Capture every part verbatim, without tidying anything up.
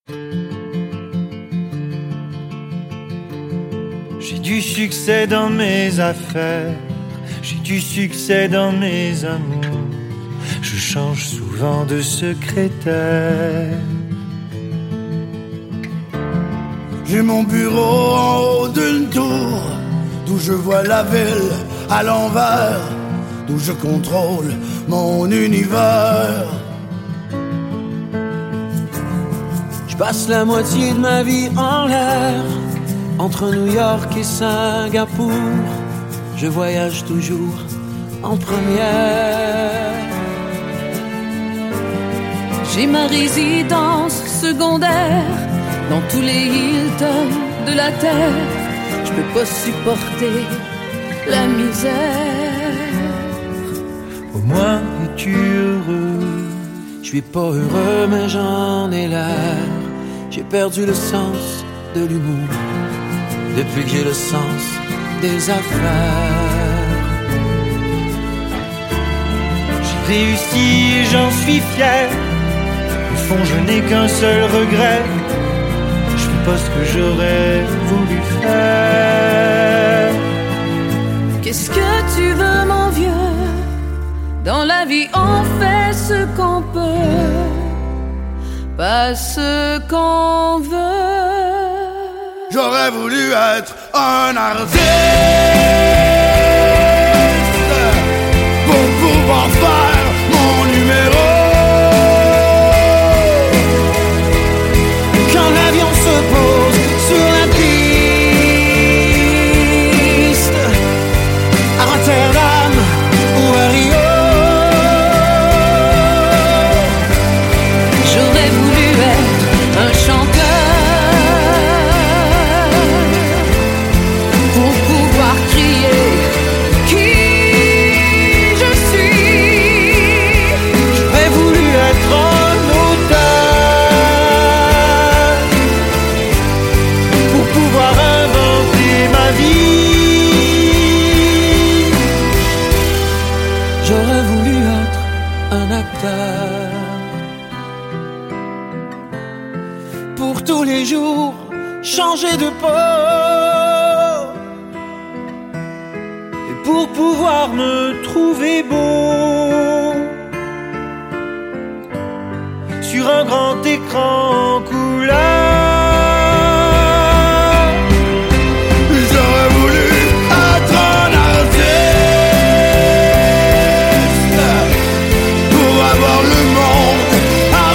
J'ai du succès dans mes affaires, j'ai du succès dans mes amours. Je change souvent de secrétaire. J'ai mon bureau en haut d'une tour, d'où je vois la ville à l'envers, d'où je contrôle mon univers. Je passe la moitié de ma vie en l'air, entre New York et Singapour. Je voyage toujours en première. J'ai ma résidence secondaire dans tous les Hilton de la terre. Je peux pas supporter la misère. Au moins es-tu heureux? Je suis pas heureux mais j'en ai l'air. J'ai perdu le sens de l'humour depuis que j'ai le sens des affaires. J'ai réussi et j'en suis fier. Au fond je n'ai qu'un seul regret, je fais pas ce que j'aurais voulu faire. Qu'est-ce que tu veux mon vieux? Dans la vie on fait ce qu'on peut, pas ce qu'on veut. J'aurais voulu être un artiste pour pouvoir faire mon numéro. Quand l'avion se pose sur la piste à Rotterdam ou à Rio, j'aurais voulu être un chanteur pour pouvoir crier qui je suis. J'aurais voulu être un auteur pour pouvoir inventer ma vie. j'aurais voulu être un acteur pour tous les jours changer de peau Et pour pouvoir me trouver beau sur un grand écran en couleur. J'aurais voulu être un artiste pour avoir le monde à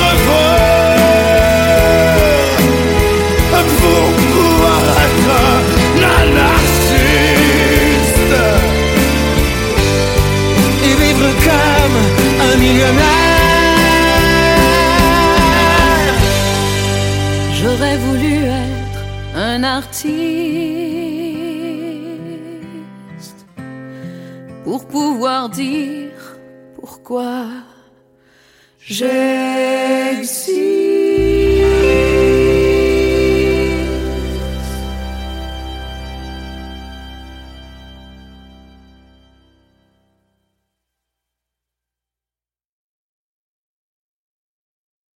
refaire, pour pouvoir être un anarchiste et vivre comme un millionnaire. J'aurais voulu être un artiste pour pouvoir dire pourquoi j'existe.